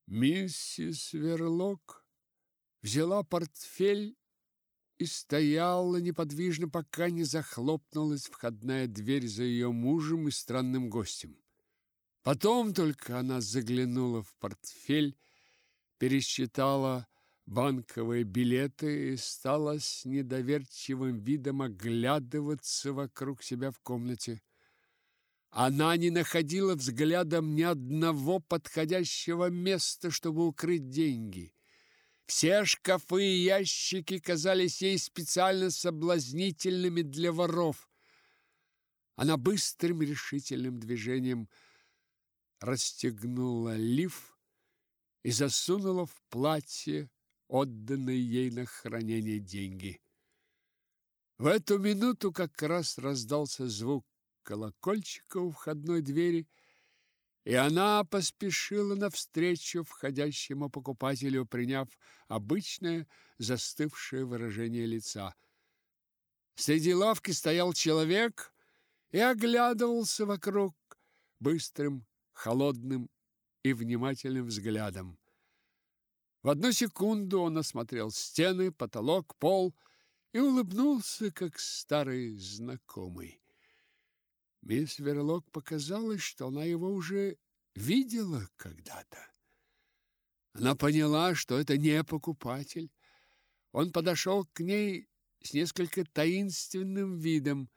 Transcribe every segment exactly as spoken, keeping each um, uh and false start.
Миссис Верлок взяла портфель и стояла неподвижно, пока не захлопнулась входная дверь за ее мужем и странным гостем. Потом только она заглянула в портфель, пересчитала банковые билеты и стала с недоверчивым видом оглядываться вокруг себя в комнате. Она не находила взглядом ни одного подходящего места, чтобы укрыть деньги. Все шкафы и ящики казались ей специально соблазнительными для воров. Она быстрым решительным движением расстегнула лиф и засунула в платье отданные ей на хранение деньги. В эту минуту как раз раздался звук колокольчика у входной двери, и она поспешила навстречу входящему покупателю, приняв обычное застывшее выражение лица. Среди лавки стоял человек и оглядывался вокруг быстрым, холодным и внимательным взглядом. В одну секунду он осмотрел стены, потолок, пол и улыбнулся, как старый знакомый. Мисс Верлок показалось, что она его уже видела когда-то. Она поняла, что это не покупатель. Он подошел к ней с несколько таинственным видом.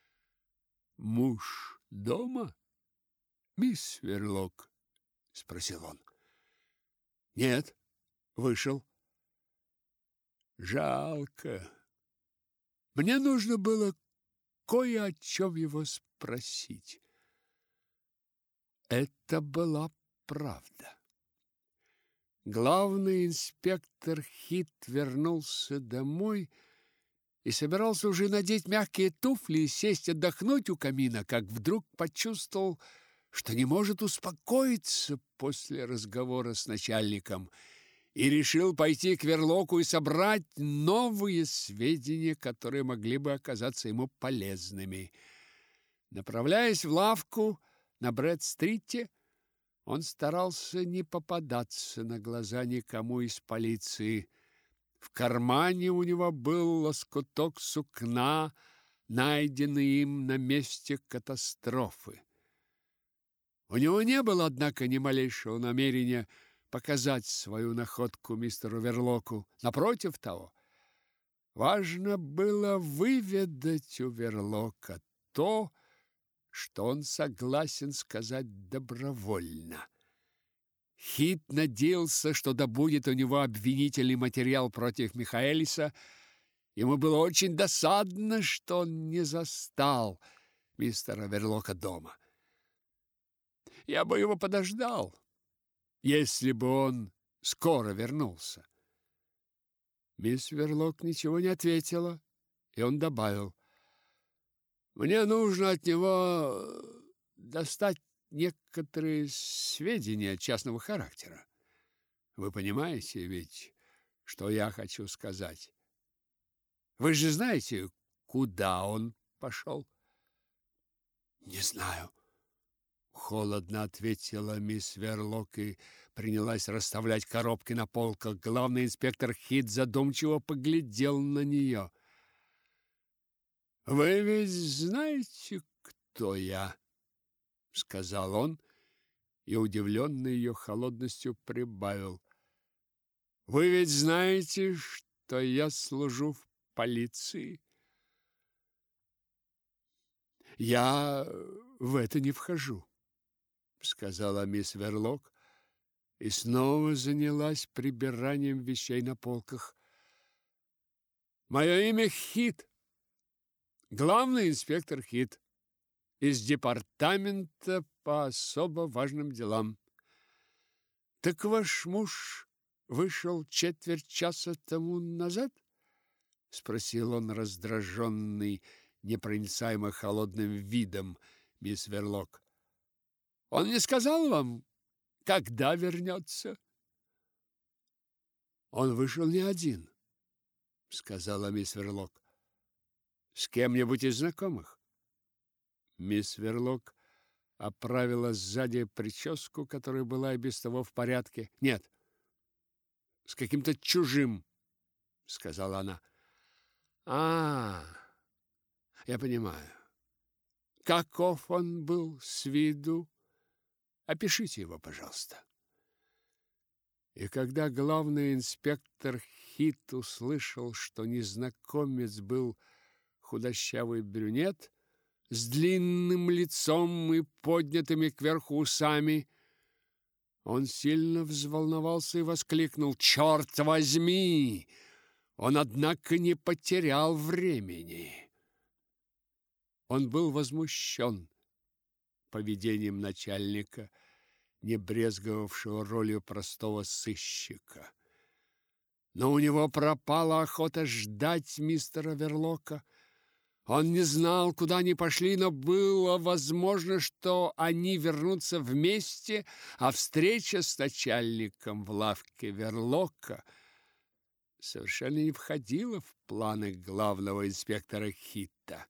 «Муж дома, мисс Верлок?» — спросил он. «Нет, вышел». «Жалко. Мне нужно было кое о чем его спросить». Это была правда. Главный инспектор Хит вернулся домой и собирался уже надеть мягкие туфли и сесть отдохнуть у камина, как вдруг почувствовал, что не может успокоиться после разговора с начальником, и решил пойти к Верлоку и собрать новые сведения, которые могли бы оказаться ему полезными. Направляясь в лавку на Брэд-стрите, он старался не попадаться на глаза никому из полиции. В кармане у него был лоскуток сукна, найденный им на месте катастрофы. У него не было, однако, ни малейшего намерения показать свою находку мистеру Верлоку. Напротив того, важно было выведать у Верлока то, что он согласен сказать добровольно. Хит надеялся, что добудет у него обвинительный материал против Михаэлиса. Ему было очень досадно, что он не застал мистера Верлока дома. «Я бы его подождал, если бы он скоро вернулся». Мисс Верлок ничего не ответила, и он добавил: «Мне нужно от него достать некоторые сведения частного характера. Вы понимаете ведь, что я хочу сказать? Вы же знаете, куда он пошел?» «Не знаю», — холодно ответила мисс Верлок и принялась расставлять коробки на полках. Главный инспектор Хит задумчиво поглядел на нее. «Вы ведь знаете, кто я?» — сказал он, и, удивленный ее холодностью, прибавил: «Вы ведь знаете, что я служу в полиции?» «Я в это не вхожу», — сказала мисс Верлок и снова занялась прибиранием вещей на полках. «Мое имя Хит, главный инспектор Хит, из департамента по особо важным делам. Так ваш муж вышел четверть часа тому назад?» — спросил он, раздраженный непроницаемо холодным видом мисс Верлок. «Он не сказал вам, когда вернется?» «Он вышел не один», — сказала мисс Верлок. «С кем-нибудь из знакомых?» Мисс Верлок оправила сзади прическу, которая была и без того в порядке. Нет, с каким-то чужим, сказала она. А, я понимаю. Каков он был с виду? Опишите его, пожалуйста. И когда главный инспектор Хит услышал, что незнакомец был худощавый брюнет с длинным лицом и поднятыми кверху усами, он сильно взволновался и воскликнул: «Черт возьми! Он, однако, не потерял времени!» Он был возмущен поведением начальника, не брезговавшего ролью простого сыщика. Но у него пропала охота ждать мистера Верлока. Он не знал, куда они пошли, но было возможно, что они вернутся вместе, а встреча с начальником в лавке Верлока совершенно не входила в планы главного инспектора Хитта.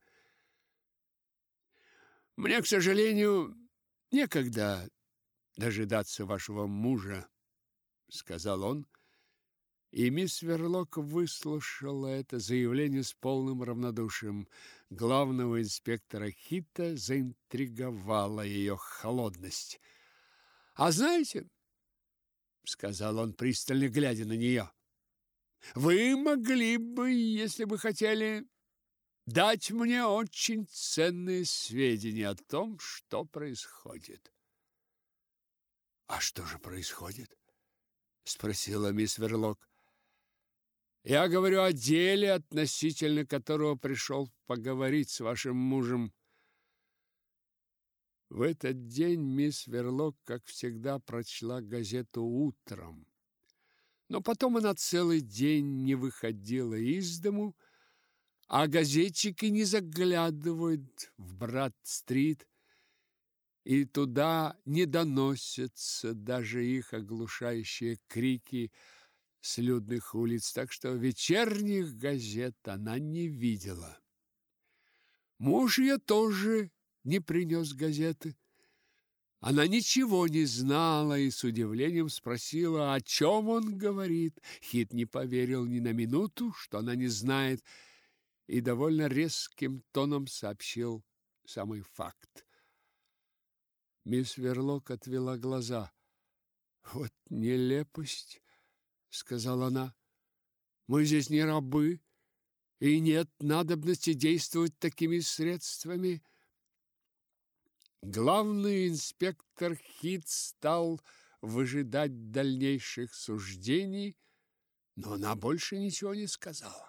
«Мне, к сожалению, некогда дожидаться вашего мужа», — сказал он, и мисс Верлок выслушала это заявление с полным равнодушием. Главного инспектора Хитта заинтриговала ее холодность. «А знаете, — сказал он, пристально глядя на нее, — вы могли бы, если бы хотели, дать мне очень ценные сведения о том, что происходит». «А что же происходит?» — спросила мисс Верлок. «Я говорю о деле, относительно которого пришел поговорить с вашим мужем». В этот день мисс Верлок, как всегда, прочла газету утром. Но потом она целый день не выходила из дому, а газетчики не заглядывают в Брат-стрит, и туда не доносятся даже их оглушающие крики с людных улиц, так что вечерних газет она не видела. Муж ее тоже не принес газеты. Она ничего не знала и с удивлением спросила, о чем он говорит. Хит не поверил ни на минуту, что она не знает, и довольно резким тоном сообщил самый факт. Мисс Верлок отвела глаза. «Вот нелепость!» — сказала она. «Мы здесь не рабы, и нет надобности действовать такими средствами». Главный инспектор Хит стал выжидать дальнейших суждений, но она больше ничего не сказала.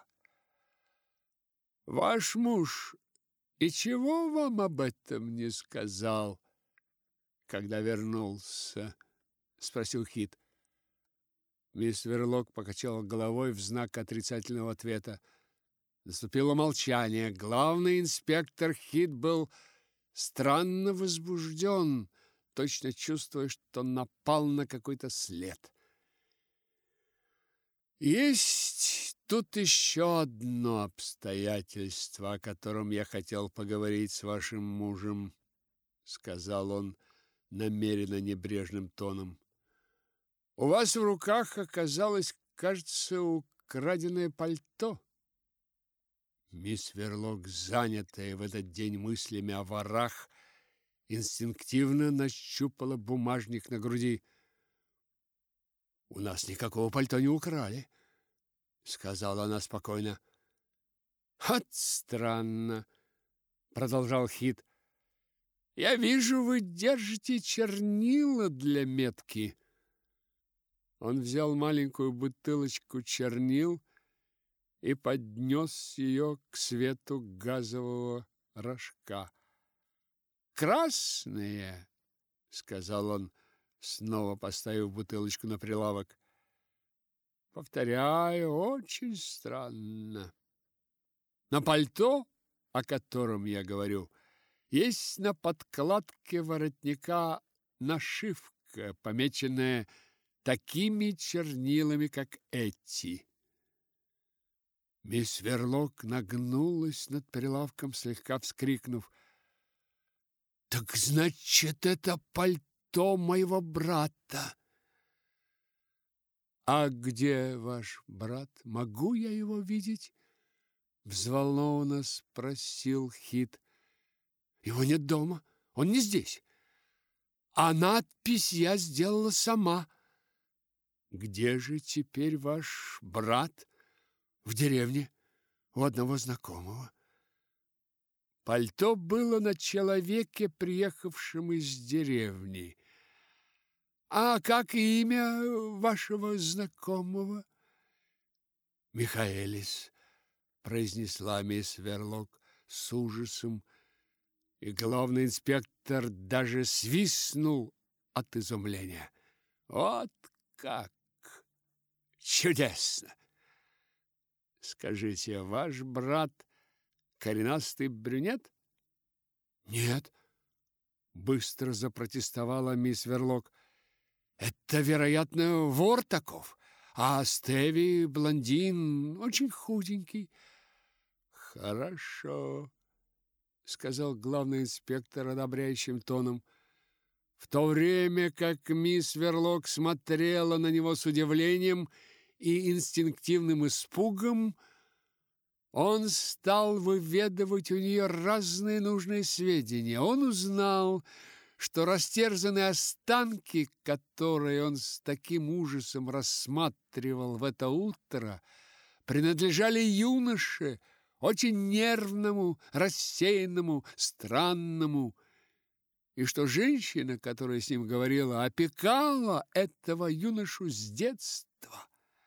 «Ваш муж и чего вам об этом не сказал, когда вернулся?» — спросил Хит. Мисс Верлок покачала головой в знак отрицательного ответа. Наступило молчание. Главный инспектор Хит был странно возбужден, точно чувствуя, что напал на какой-то след. «Есть тут еще одно обстоятельство, о котором я хотел поговорить с вашим мужем», — сказал он намеренно небрежным тоном. «У вас в руках оказалось, кажется, украденное пальто». Мисс Верлок, занятая в этот день мыслями о ворах, инстинктивно нащупала бумажник на груди. «У нас никакого пальто не украли», — сказала она спокойно. «Вот странно», — продолжал Хит. «Я вижу, вы держите чернила для метки». Он взял маленькую бутылочку чернил и поднес ее к свету газового рожка. «Красные», — сказал он, снова поставив бутылочку на прилавок. «Повторяю, очень странно. На пальто, о котором я говорю, есть на подкладке воротника нашивка, помеченная такими чернилами, как эти». Мисс Верлок нагнулась над прилавком, слегка вскрикнув. Так значит, это пальто моего брата. А где ваш брат? Могу я его видеть? Взволнованно спросил Хит. Его нет дома, он не здесь. А надпись я сделала сама. Где же теперь ваш брат? В деревне, у одного знакомого. Пальто было на человеке, приехавшем из деревни. А как имя вашего знакомого? Михаэлис, произнесла мисс Верлок с ужасом, и главный инспектор даже свистнул от изумления. Вот как! Чудесно! Скажите, ваш брат коренастый брюнет? Нет, быстро запротестовала мисс Верлок. Это, вероятно, вор таков, а Стеви блондин, очень худенький. Хорошо, сказал главный инспектор одобряющим тоном, в то время как мисс Верлок смотрела на него с удивлением и инстинктивным испугом, он стал выведывать у нее разные нужные сведения. Он узнал, что растерзанные останки, которые он с таким ужасом рассматривал в это утро, принадлежали юноше, очень нервному, рассеянному, странному, и что женщина, которая с ним говорила, опекала этого юношу с детства.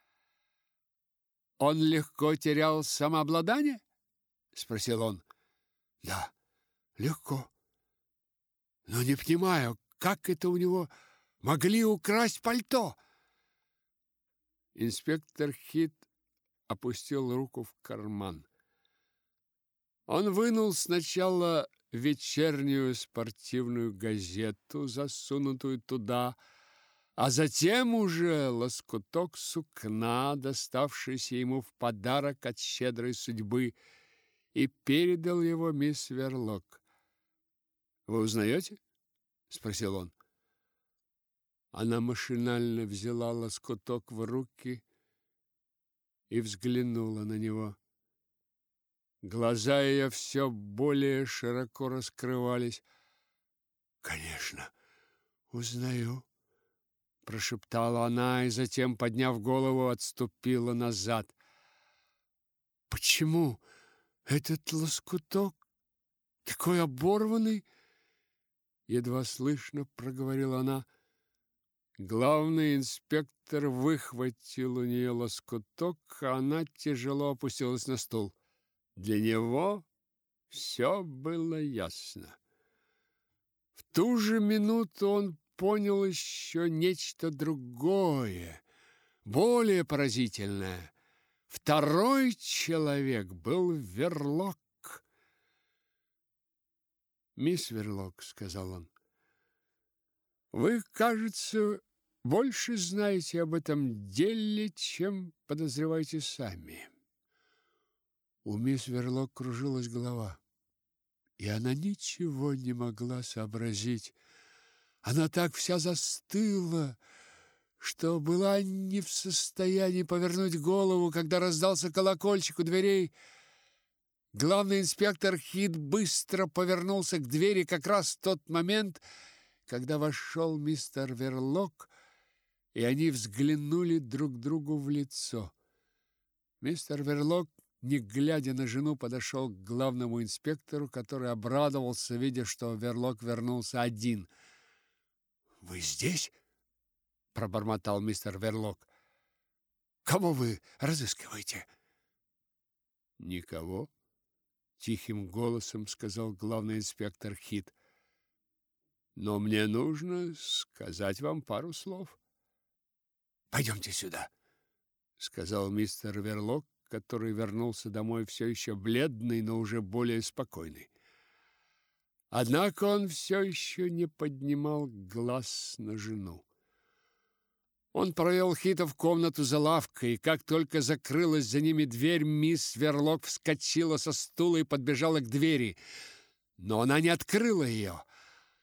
Он легко терял самообладание? Спросил он. Да, легко. Но не понимаю, как это у него могли украсть пальто? Инспектор Хит опустил руку в карман. Он вынул сначала вечернюю спортивную газету, засунутую туда, а затем уже лоскуток сукна, доставшийся ему в подарок от щедрой судьбы, и передал его мисс Верлок. «Вы узнаете?» — спросил он. Она машинально взяла лоскуток в руки и взглянула на него. Глаза ее все более широко раскрывались. «Конечно, узнаю», — прошептала она и затем, подняв голову, отступила назад. «Почему этот лоскуток такой оборванный?» Едва слышно проговорила она. Главный инспектор выхватил у нее лоскуток, а она тяжело опустилась на стул. Для него все было ясно. В ту же минуту он понял еще нечто другое, более поразительное. Второй человек был Верлок. «Мисс Верлок», — сказал он, — «вы, кажется, больше знаете об этом деле, чем подозреваете сами». У мисс Верлок кружилась голова, и она ничего не могла сообразить. Она так вся застыла, что была не в состоянии повернуть голову, когда раздался колокольчик у дверей. Главный инспектор Хит быстро повернулся к двери как раз в тот момент, когда вошел мистер Верлок, и они взглянули друг другу в лицо. Мистер Верлок, не глядя на жену, подошел к главному инспектору, который обрадовался, видя, что Верлок вернулся один. «Вы здесь?» – пробормотал мистер Верлок. «Кого вы разыскиваете?» «Никого», – тихим голосом сказал главный инспектор Хит. «Но мне нужно сказать вам пару слов». «Пойдемте сюда», – сказал мистер Верлок, который вернулся домой все еще бледный, но уже более спокойный. Однако он все еще не поднимал глаз на жену. Он провел Хита в комнату за лавкой, и как только закрылась за ними дверь, мисс Верлок вскочила со стула и подбежала к двери. Но она не открыла ее,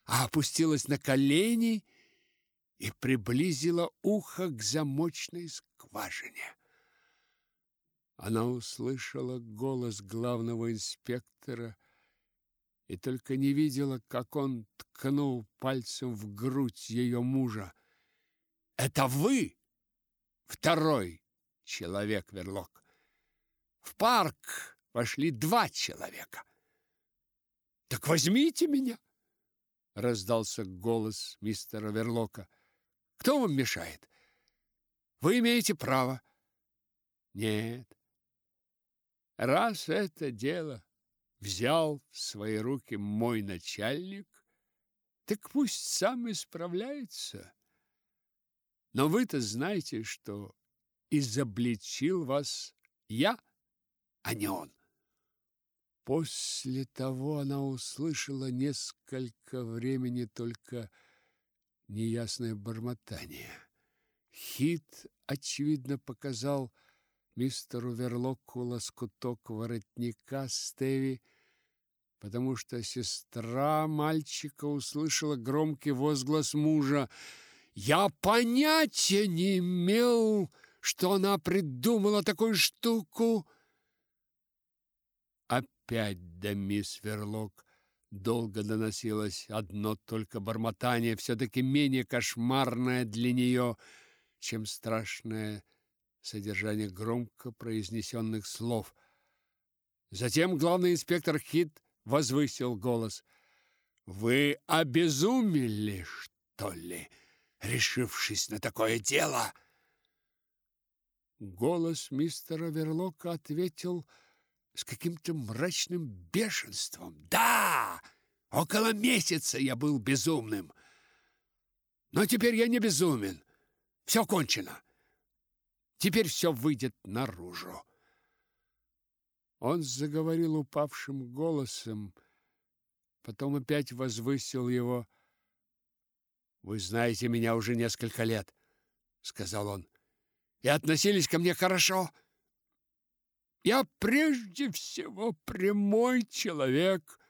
а опустилась на колени и приблизила ухо к замочной скважине. Она услышала голос главного инспектора и только не видела, как он ткнул пальцем в грудь ее мужа. «Это вы, второй человек, Верлок? В парк вошли два человека. Так возьмите меня!» Раздался голос мистера Верлока. «Кто вам мешает? Вы имеете право». «Нет. Раз это дело взял в свои руки мой начальник, так пусть сам исправляется. Но вы-то знаете, что изобличил вас я, а не он». После того она услышала несколько времени только неясное бормотание. Хит, очевидно, показал мистеру Верлоку лоскуток воротника Стеви, потому что сестра мальчика услышала громкий возглас мужа. «Я понятия не имел, что она придумала такую штуку!» Опять до мисс Верлок долго доносилось одно только бормотание, все-таки менее кошмарное для нее, чем страшное содержание громко произнесенных слов. Затем главный инспектор Хит возвысил голос. «Вы обезумели, что ли, решившись на такое дело?» Голос мистера Верлока ответил с каким-то мрачным бешенством. «Да, около месяца я был безумным. Но теперь я не безумен. Все кончено. Теперь все выйдет наружу». Он заговорил упавшим голосом, потом опять возвысил его. «Вы знаете меня уже несколько лет», — сказал он, — «и относились ко мне хорошо. Я прежде всего прямой человек».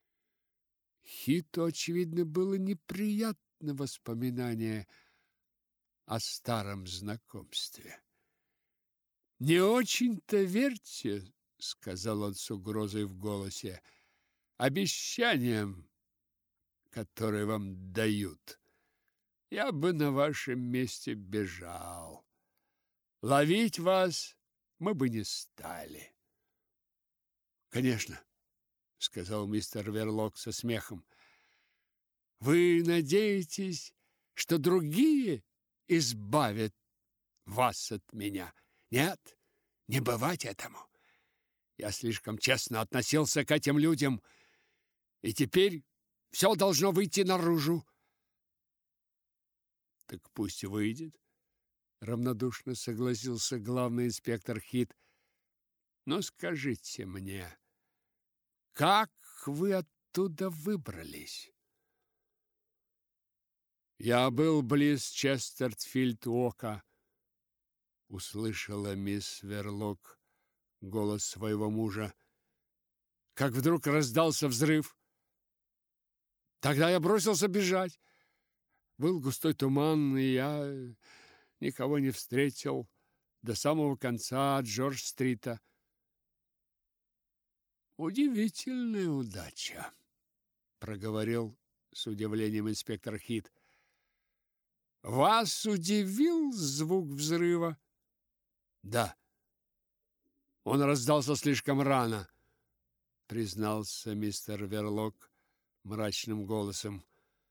Хиту, очевидно, было неприятно воспоминание о старом знакомстве. «Не очень-то верьте, — сказал он с угрозой в голосе, — обещаниям, которые вам дают. Я бы на вашем месте бежал. Ловить вас мы бы не стали». «Конечно, — сказал мистер Верлок со смехом, — вы надеетесь, что другие избавят вас от меня? Нет, не бывать этому. Я слишком честно относился к этим людям, и теперь все должно выйти наружу». «Так пусть выйдет», — равнодушно согласился главный инспектор Хит. «Но скажите мне, как вы оттуда выбрались?» «Я был близ Честерфильд-Уока», — услышала мисс Верлок голос своего мужа, как вдруг раздался взрыв. Тогда я бросился бежать. Был густой туман, и я никого не встретил до самого конца Джордж-стрита. «Удивительная удача», — проговорил с удивлением инспектор Хит. «Вас удивил звук взрыва?» «Да. Он раздался слишком рано», — признался мистер Верлок мрачным голосом.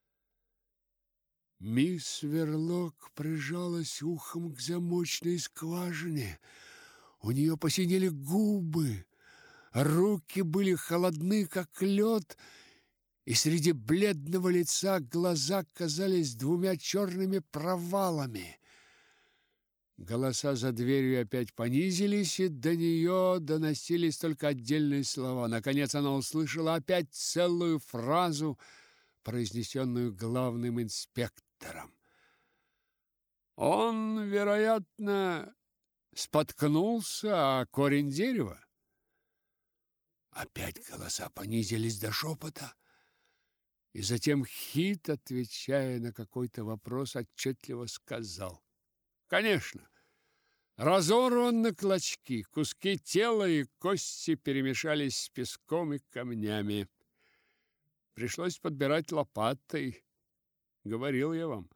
Мисс Верлок прижалась ухом к замочной скважине. У нее посинели губы, руки были холодны, как лед, и среди бледного лица глаза казались двумя черными провалами. Голоса за дверью опять понизились, и до нее доносились только отдельные слова. Наконец она услышала опять целую фразу, произнесенную главным инспектором. «Он, вероятно, споткнулся о корень дерева». Опять голоса понизились до шепота. И затем Хит, отвечая на какой-то вопрос, отчетливо сказал: «Конечно, разорван на клочки, куски тела и кости перемешались с песком и камнями. Пришлось подбирать лопатой, говорил я вам».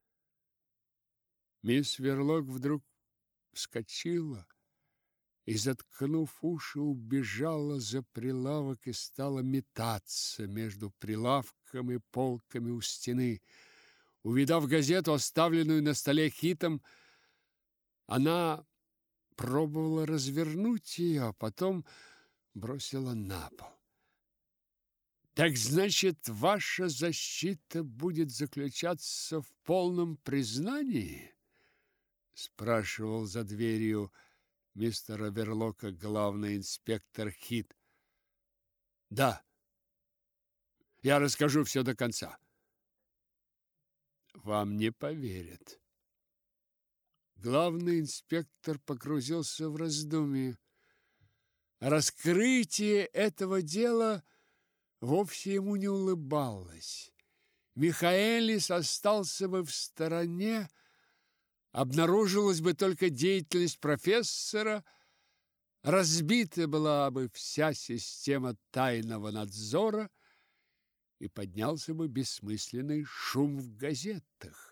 Мисс Верлок вдруг вскочила и, заткнув уши, убежала за прилавок и стала метаться между прилавком и полками у стены. Увидав газету, оставленную на столе Хитом, она пробовала развернуть ее, а потом бросила на пол. «Так значит, ваша защита будет заключаться в полном признании?» — спрашивал за дверью мистера Верлока главный инспектор Хит. «Да, я расскажу все до конца». «Вам не поверят». Главный инспектор погрузился в раздумье. Раскрытие этого дела вовсе ему не улыбалось. Михаэлис остался бы в стороне, обнаружилась бы только деятельность профессора, разбита была бы вся система тайного надзора и поднялся бы бессмысленный шум в газетах.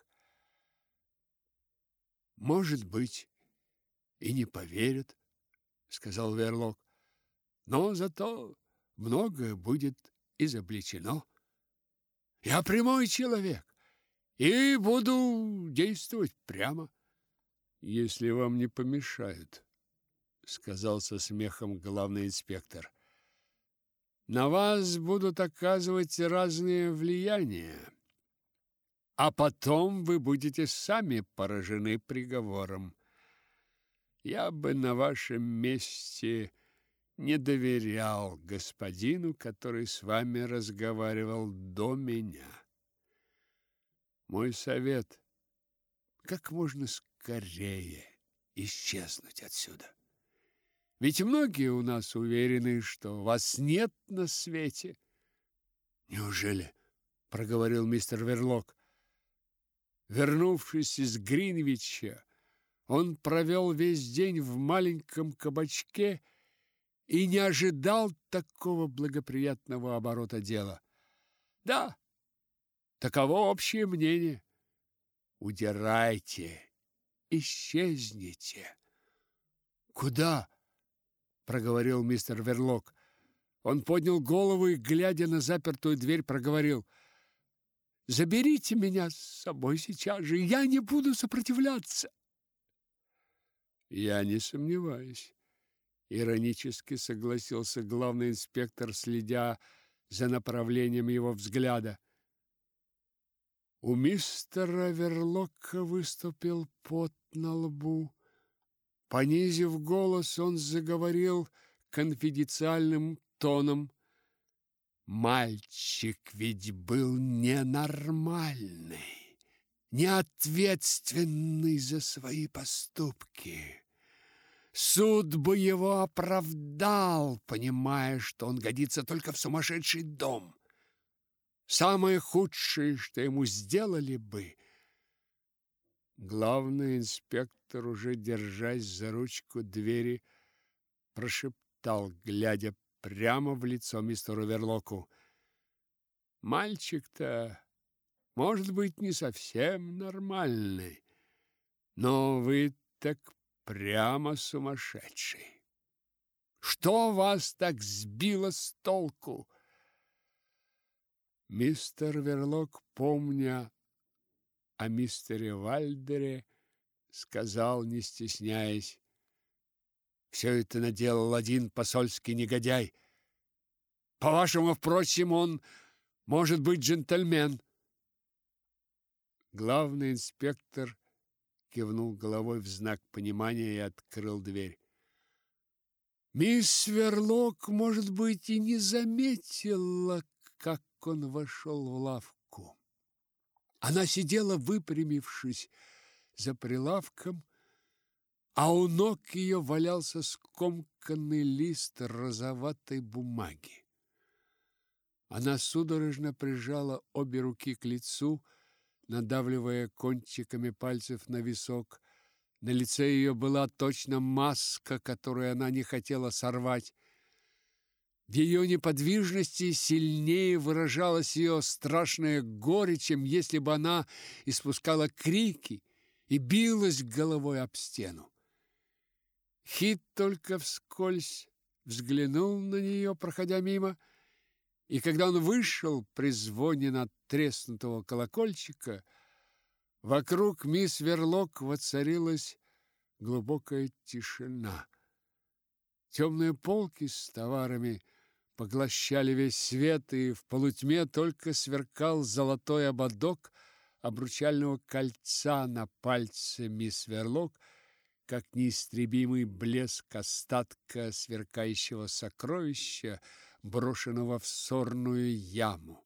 «Может быть, и не поверят», — сказал Верлок, «но зато многое будет изобличено. Я прямой человек и буду действовать прямо». «Если вам не помешают», — сказал со смехом главный инспектор. «На вас будут оказывать разные влияния, а потом вы будете сами поражены приговором. Я бы на вашем месте не доверял господину, который с вами разговаривал до меня. Мой совет — как можно скорее исчезнуть отсюда. Ведь многие у нас уверены, что вас нет на свете». «Неужели?» — проговорил мистер Верлок. Вернувшись из Гринвича, он провел весь день в маленьком кабачке и не ожидал такого благоприятного оборота дела. Да, таково общее мнение. Удирайте, исчезните. Куда? Проговорил мистер Верлок. Он поднял голову и, глядя на запертую дверь, проговорил: «Заберите меня с собой сейчас же, я не буду сопротивляться». «Я не сомневаюсь», — иронически согласился главный инспектор, следя за направлением его взгляда. У мистера Верлока выступил пот на лбу. Понизив голос, он заговорил конфиденциальным тоном: «Мальчик ведь был ненормальный, неответственный за свои поступки. Суд бы его оправдал, понимая, что он годится только в сумасшедший дом. Самое худшее, что ему сделали бы...» Главный инспектор, уже держась за ручку двери, прошептал, глядя прямо в лицо мистеру Верлоку: «Мальчик-то, может быть, не совсем нормальный, но вы так прямо сумасшедший. Что вас так сбило с толку?» Мистер Верлок, помня о мистере Вальдере, сказал, не стесняясь: «Все это наделал один посольский негодяй. По-вашему, впрочем, он может быть джентльмен». Главный инспектор кивнул головой в знак понимания и открыл дверь. Мисс Верлок, может быть, и не заметила, как он вошел в лавку. Она сидела, выпрямившись за прилавком, а у ног ее валялся скомканный лист розоватой бумаги. Она судорожно прижала обе руки к лицу, надавливая кончиками пальцев на висок. На лице ее была точно маска, которую она не хотела сорвать. В ее неподвижности сильнее выражалось ее страшное горе, чем если бы она испускала крики и билась головой об стену. Хит только вскользь взглянул на нее, проходя мимо, и когда он вышел при звоне надтреснутого колокольчика, вокруг мисс Верлок воцарилась глубокая тишина. Темные полки с товарами поглощали весь свет, и в полутьме только сверкал золотой ободок обручального кольца на пальце мисс Верлок, как неистребимый блеск остатка сверкающего сокровища, брошенного в сорную яму.